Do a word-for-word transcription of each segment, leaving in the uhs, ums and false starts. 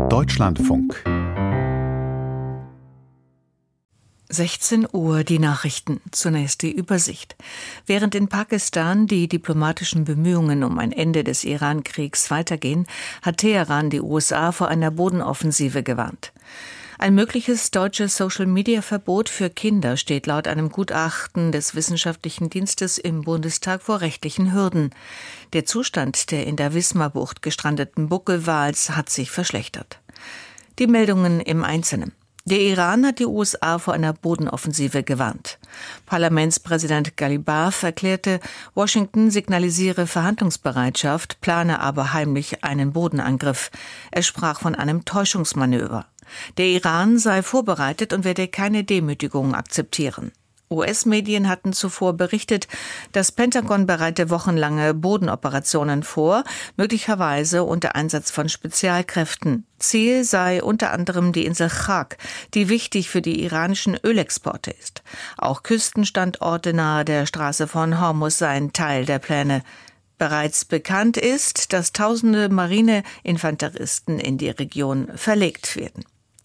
Deutschlandfunk. sechzehn Uhr, die Nachrichten. Zunächst die Übersicht. Während in Pakistan die diplomatischen Bemühungen um ein Ende des Iran-Kriegs weitergehen, hat Teheran die U S A vor einer Bodenoffensive gewarnt. Ein mögliches deutsches Social-Media-Verbot für Kinder steht laut einem Gutachten des Wissenschaftlichen Dienstes im Bundestag vor rechtlichen Hürden. Der Zustand der in der Wismar-Bucht gestrandeten Buckelwals hat sich verschlechtert. Die Meldungen im Einzelnen. Der Iran hat die U S A vor einer Bodenoffensive gewarnt. Parlamentspräsident Ghalibaf erklärte, Washington signalisiere Verhandlungsbereitschaft, plane aber heimlich einen Bodenangriff. Er sprach von einem Täuschungsmanöver. Der Iran sei vorbereitet und werde keine Demütigung akzeptieren. U S-Medien hatten zuvor berichtet, das Pentagon bereite wochenlange Bodenoperationen vor, möglicherweise unter Einsatz von Spezialkräften. Ziel sei unter anderem die Insel Chak, die wichtig für die iranischen Ölexporte ist. Auch Küstenstandorte nahe der Straße von Hormuz seien Teil der Pläne. Bereits bekannt ist, dass tausende Marineinfanteristen in die Region verlegt werden.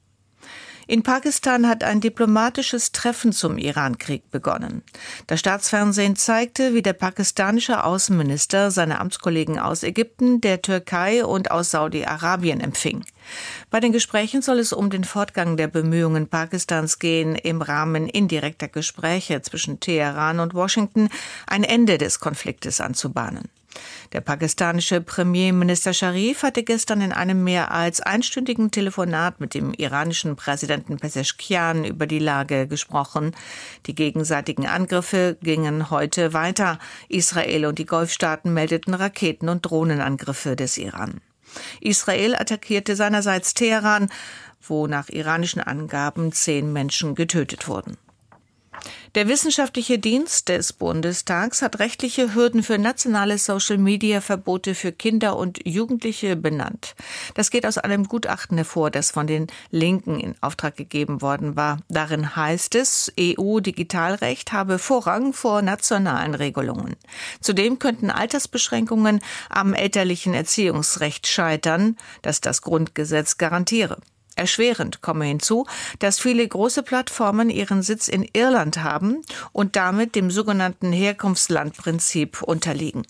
In Pakistan hat ein diplomatisches Treffen zum Iran-Krieg begonnen. Das Staatsfernsehen zeigte, wie der pakistanische Außenminister seine Amtskollegen aus Ägypten, der Türkei und aus Saudi-Arabien empfing. Bei den Gesprächen soll es um den Fortgang der Bemühungen Pakistans gehen, im Rahmen indirekter Gespräche zwischen Teheran und Washington ein Ende des Konfliktes anzubahnen. Der pakistanische Premierminister Sharif hatte gestern in einem mehr als einstündigen Telefonat mit dem iranischen Präsidenten Pezeshkian über die Lage gesprochen. Die gegenseitigen Angriffe gingen heute weiter. Israel und die Golfstaaten meldeten Raketen- und Drohnenangriffe des Iran. Israel attackierte seinerseits Teheran, wo nach iranischen Angaben zehn Menschen getötet wurden. Der wissenschaftliche Dienst des Bundestags hat rechtliche Hürden für nationale Social-Media-Verbote für Kinder und Jugendliche benannt. Das geht aus einem Gutachten hervor, das von den Linken in Auftrag gegeben worden war. Darin heißt es, E U-Digitalrecht habe Vorrang vor nationalen Regelungen. Zudem könnten Altersbeschränkungen am elterlichen Erziehungsrecht scheitern, das das Grundgesetz garantiere. Erschwerend komme hinzu, dass viele große Plattformen ihren Sitz in Irland haben und damit dem sogenannten Herkunftslandprinzip unterliegen.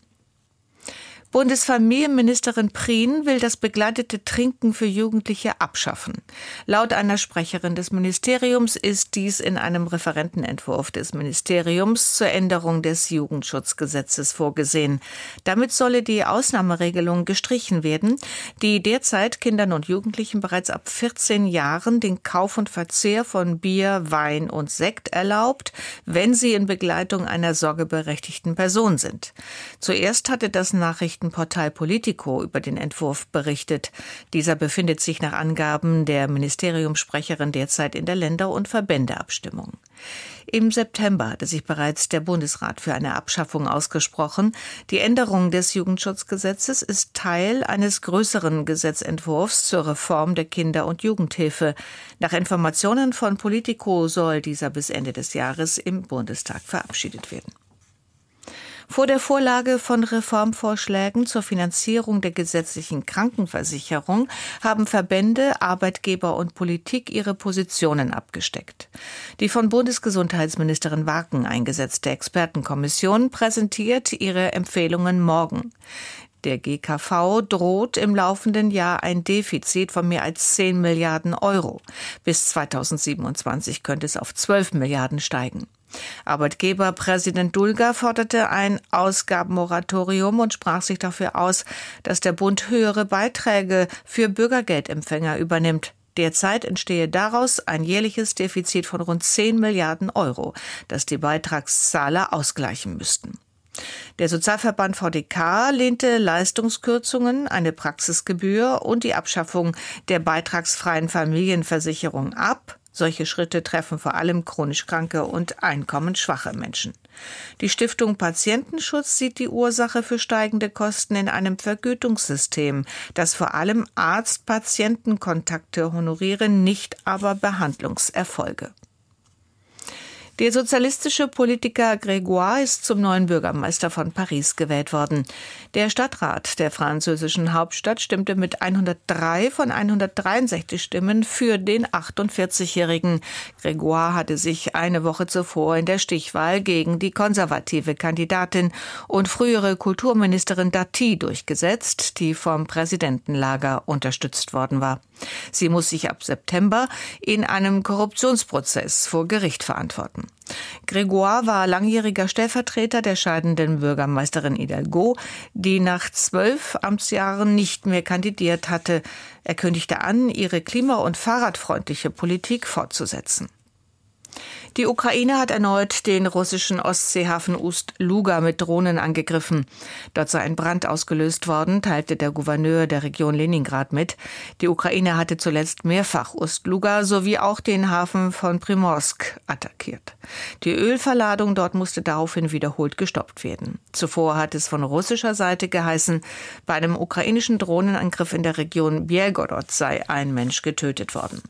Bundesfamilienministerin Prien will das begleitete Trinken für Jugendliche abschaffen. Laut einer Sprecherin des Ministeriums ist dies in einem Referentenentwurf des Ministeriums zur Änderung des Jugendschutzgesetzes vorgesehen. Damit solle die Ausnahmeregelung gestrichen werden, die derzeit Kindern und Jugendlichen bereits ab vierzehn Jahren den Kauf und Verzehr von Bier, Wein und Sekt erlaubt, wenn sie in Begleitung einer sorgeberechtigten Person sind. Zuerst hatte das Nachrichten Portal Politico über den Entwurf berichtet. Dieser befindet sich nach Angaben der Ministeriumssprecherin derzeit in der Länder- und Verbändeabstimmung. Im September hatte sich bereits der Bundesrat für eine Abschaffung ausgesprochen. Die Änderung des Jugendschutzgesetzes ist Teil eines größeren Gesetzentwurfs zur Reform der Kinder- und Jugendhilfe. Nach Informationen von Politico soll dieser bis Ende des Jahres im Bundestag verabschiedet werden. Vor der Vorlage von Reformvorschlägen zur Finanzierung der gesetzlichen Krankenversicherung haben Verbände, Arbeitgeber und Politik ihre Positionen abgesteckt. Die von Bundesgesundheitsministerin Waken eingesetzte Expertenkommission präsentiert ihre Empfehlungen morgen. Der G K V droht im laufenden Jahr ein Defizit von mehr als zehn Milliarden Euro. Bis zweitausendsiebenundzwanzig könnte es auf zwölf Milliarden steigen. Arbeitgeberpräsident Dulger forderte ein Ausgabenmoratorium und sprach sich dafür aus, dass der Bund höhere Beiträge für Bürgergeldempfänger übernimmt. Derzeit entstehe daraus ein jährliches Defizit von rund zehn Milliarden Euro, das die Beitragszahler ausgleichen müssten. Der Sozialverband V D K lehnte Leistungskürzungen, eine Praxisgebühr und die Abschaffung der beitragsfreien Familienversicherung ab. Solche Schritte treffen vor allem chronisch kranke und einkommensschwache Menschen. Die Stiftung Patientenschutz sieht die Ursache für steigende Kosten in einem Vergütungssystem, das vor allem Arzt-Patienten-Kontakte honoriere, nicht aber Behandlungserfolge. Der sozialistische Politiker Grégoire ist zum neuen Bürgermeister von Paris gewählt worden. Der Stadtrat der französischen Hauptstadt stimmte mit hundertdrei von hundertdreiundsechzig Stimmen für den achtundvierzigjährigen. Grégoire hatte sich eine Woche zuvor in der Stichwahl gegen die konservative Kandidatin und frühere Kulturministerin Dati durchgesetzt, die vom Präsidentenlager unterstützt worden war. Sie muss sich ab September in einem Korruptionsprozess vor Gericht verantworten. Grégoire war langjähriger Stellvertreter der scheidenden Bürgermeisterin Hidalgo, die nach zwölf Amtsjahren nicht mehr kandidiert hatte. Er kündigte an, ihre klima- und fahrradfreundliche Politik fortzusetzen. Die Ukraine hat erneut den russischen Ostseehafen Ust-Luga mit Drohnen angegriffen. Dort sei ein Brand ausgelöst worden, teilte der Gouverneur der Region Leningrad mit. Die Ukraine hatte zuletzt mehrfach Ust-Luga sowie auch den Hafen von Primorsk attackiert. Die Ölverladung dort musste daraufhin wiederholt gestoppt werden. Zuvor hat es von russischer Seite geheißen, bei einem ukrainischen Drohnenangriff in der Region Belgorod sei ein Mensch getötet worden.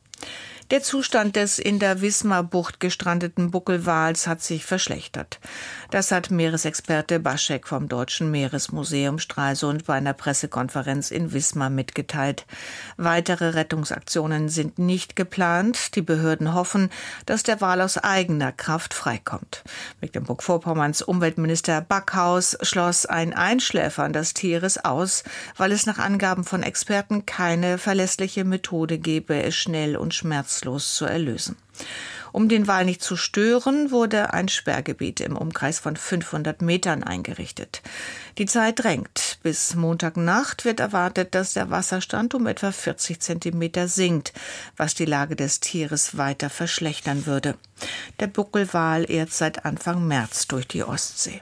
Der Zustand des in der Wismar-Bucht gestrandeten Buckelwals hat sich verschlechtert. Das hat Meeresexperte Baschek vom Deutschen Meeresmuseum Stralsund bei einer Pressekonferenz in Wismar mitgeteilt. Weitere Rettungsaktionen sind nicht geplant. Die Behörden hoffen, dass der Wal aus eigener Kraft freikommt. Mecklenburg-Vorpommerns Umweltminister Backhaus schloss ein Einschläfern des Tieres aus, weil es nach Angaben von Experten keine verlässliche Methode gebe, es schnell und schmerzlos zu erlösen. Um den Wal nicht zu stören, wurde ein Sperrgebiet im Umkreis von fünfhundert Metern eingerichtet. Die Zeit drängt. Bis Montagnacht wird erwartet, dass der Wasserstand um etwa vierzig Zentimeter sinkt, was die Lage des Tieres weiter verschlechtern würde. Der Buckelwal ehrt seit Anfang März durch die Ostsee.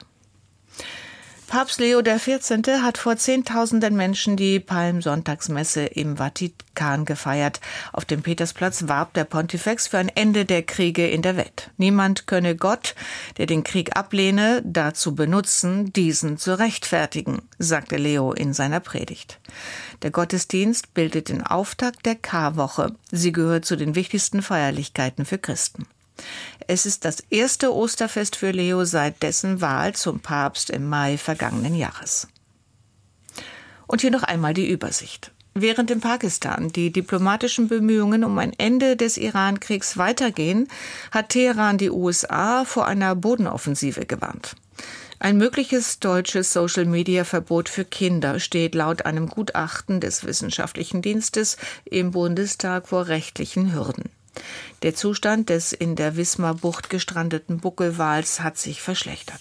Papst Leo der vierzehnte hat vor Zehntausenden Menschen die Palmsonntagsmesse im Vatikan gefeiert. Auf dem Petersplatz warb der Pontifex für ein Ende der Kriege in der Welt. Niemand könne Gott, der den Krieg ablehne, dazu benutzen, diesen zu rechtfertigen, sagte Leo in seiner Predigt. Der Gottesdienst bildet den Auftakt der Karwoche. Sie gehört zu den wichtigsten Feierlichkeiten für Christen. Es ist das erste Osterfest für Leo seit dessen Wahl zum Papst im Mai vergangenen Jahres. Und hier noch einmal die Übersicht. Während in Pakistan die diplomatischen Bemühungen um ein Ende des Iran-Kriegs weitergehen, hat Teheran die U S A vor einer Bodenoffensive gewarnt. Ein mögliches deutsches Social-Media-Verbot für Kinder steht laut einem Gutachten des Wissenschaftlichen Dienstes im Bundestag vor rechtlichen Hürden. Der Zustand des in der Wismar-Bucht gestrandeten Buckelwals hat sich verschlechtert.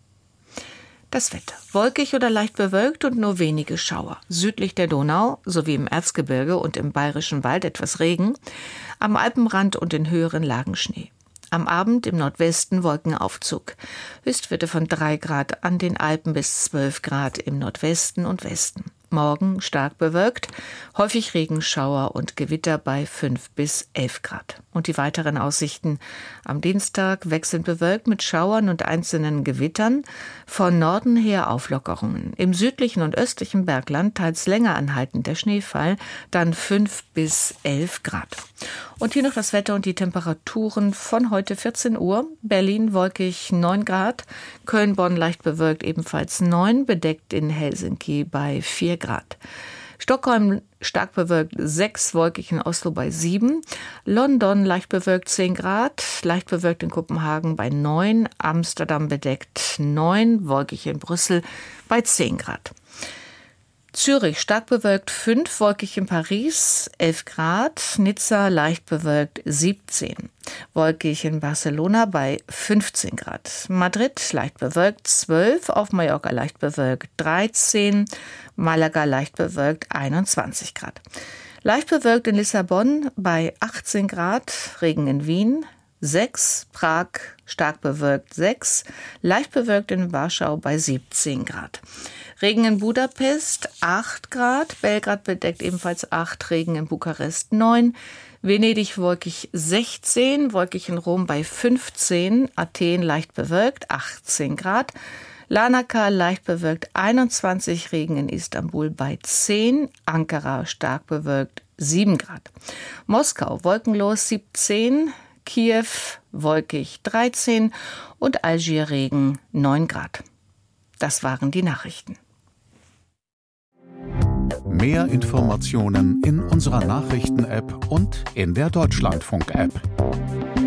Das Wetter. Wolkig oder leicht bewölkt und nur wenige Schauer. Südlich der Donau sowie im Erzgebirge und im Bayerischen Wald etwas Regen. Am Alpenrand und in höheren Lagen Schnee. Am Abend im Nordwesten Wolkenaufzug. Höchstwerte von drei Grad an den Alpen bis zwölf Grad im Nordwesten und Westen. Morgen stark bewölkt, häufig Regenschauer und Gewitter bei fünf bis elf Grad. Und die weiteren Aussichten: am Dienstag wechselnd bewölkt mit Schauern und einzelnen Gewittern, von Norden her Auflockerungen. Im südlichen und östlichen Bergland teils länger anhaltend der Schneefall, dann fünf bis elf Grad. Und hier noch das Wetter und die Temperaturen von heute vierzehn Uhr. Berlin wolkig neun Grad, Köln-Bonn leicht bewölkt ebenfalls neun, bedeckt in Helsinki bei vier Grad. Stockholm stark bewölkt sechs, wolkig in Oslo bei sieben. London leicht bewölkt zehn Grad, leicht bewölkt in Kopenhagen bei neun. Amsterdam bedeckt neun, wolkig in Brüssel bei zehn Grad. Zürich stark bewölkt fünf, wolkig in Paris elf Grad, Nizza leicht bewölkt siebzehn, wolkig in Barcelona bei fünfzehn Grad, Madrid leicht bewölkt zwölf, auf Mallorca leicht bewölkt dreizehn, Malaga leicht bewölkt einundzwanzig Grad. Leicht bewölkt in Lissabon bei achtzehn Grad, Regen in Wien sechs, Prag stark bewölkt sechs, leicht bewölkt in Warschau bei siebzehn Grad. Regen in Budapest acht Grad, Belgrad bedeckt ebenfalls acht, Regen in Bukarest neun, Venedig wolkig sechzehn, wolkig in Rom bei fünfzehn, Athen leicht bewölkt achtzehn Grad, Larnaca leicht bewölkt einundzwanzig, Regen in Istanbul bei zehn, Ankara stark bewölkt sieben Grad. Moskau wolkenlos siebzehn, Kiew wolkig dreizehn und Algier Regen neun Grad. Das waren die Nachrichten. Mehr Informationen in unserer Nachrichten-App und in der Deutschlandfunk-App.